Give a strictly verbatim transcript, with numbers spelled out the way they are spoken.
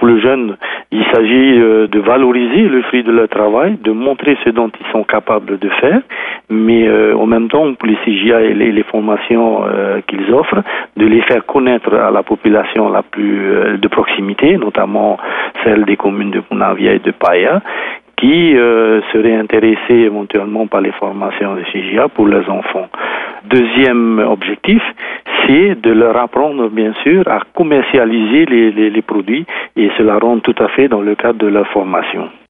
pour les jeunes, il s'agit euh, de valoriser le fruit de leur travail, de montrer ce dont ils sont capables de faire, mais euh, en même temps, pour les C J A et les, les formations euh, qu'ils offrent, de les faire connaître à la population la plus euh, de proximité, notamment celle des communes de Punavia et de Paya, qui euh, seraient intéressés éventuellement par les formations de C J A pour leurs enfants. Deuxième objectif, c'est de leur apprendre, bien sûr, à commercialiser les, les, les produits, et cela rentre tout à fait dans le cadre de leur formation.